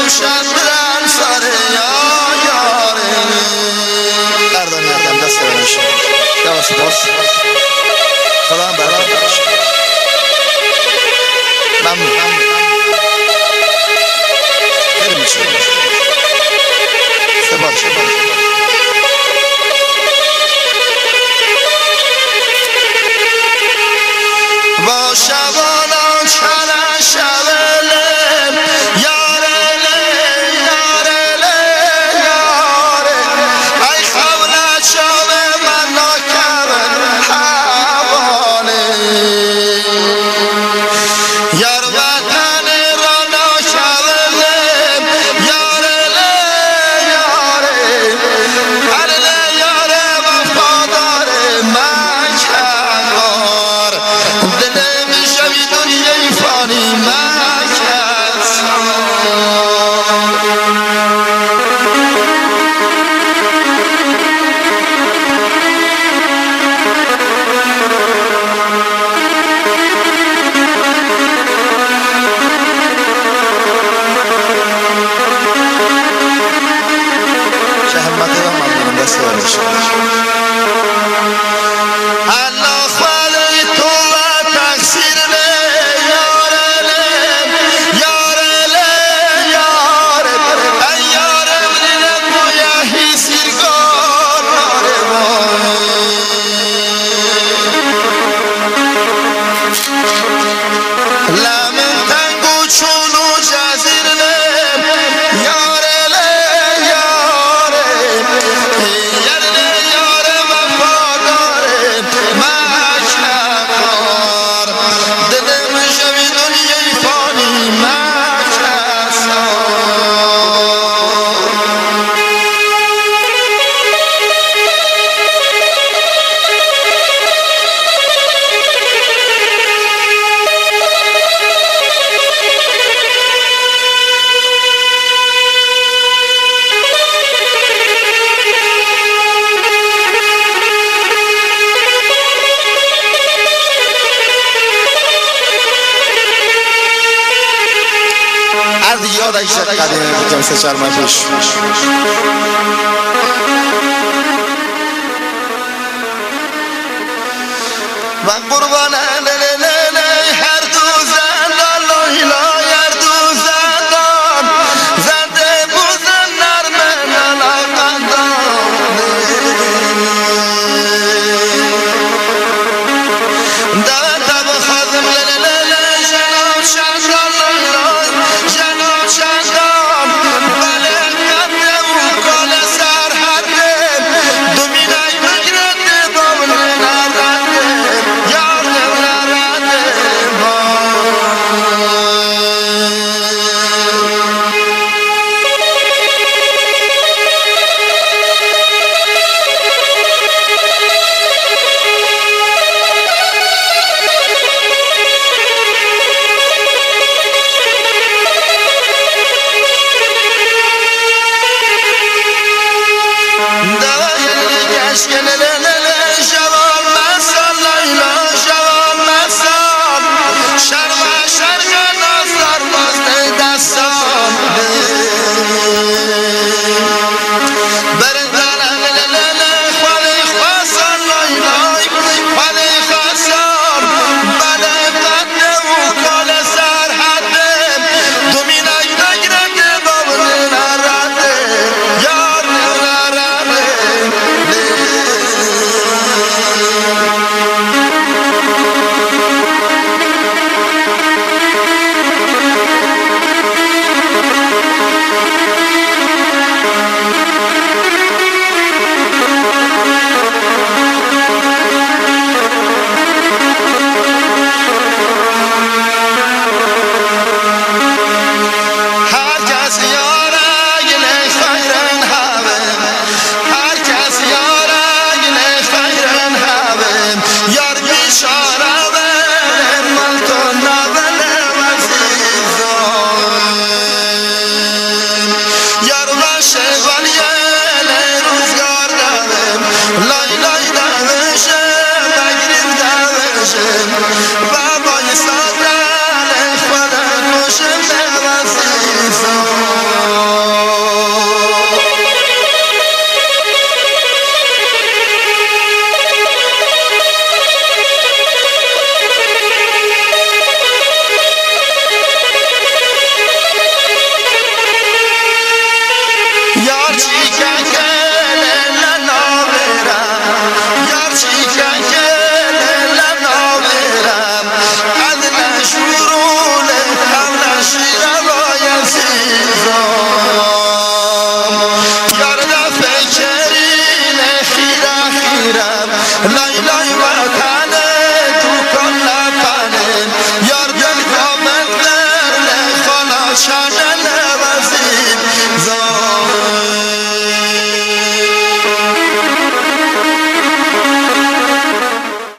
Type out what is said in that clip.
بفروشد برن سر یا یاره قردانی هردم دست برنشم یا سپاس خدا هم برکت بخشه ممنون خیلی مشکل سپاس با شبانان چنه شبله یاره یاره یاره ای خبله چاوه من ناکبن حواله یار وطن را ناکبله یاره یاره علی یاره وفاداره من کردار دل میشوی دنیای فانی من کردار چه همتی و ممنونم دست برنشم الله خالی تو و تقصیر یاره یاره یاره ای یاره بودن مویه سیرگار لمن تنگو چونو جزیر یاره یاره یاره وفاداره مکبار دلم شوی دنیای فانی مکسار از یاد ایشت قدیم که مثل چرمه پیش و قربان دل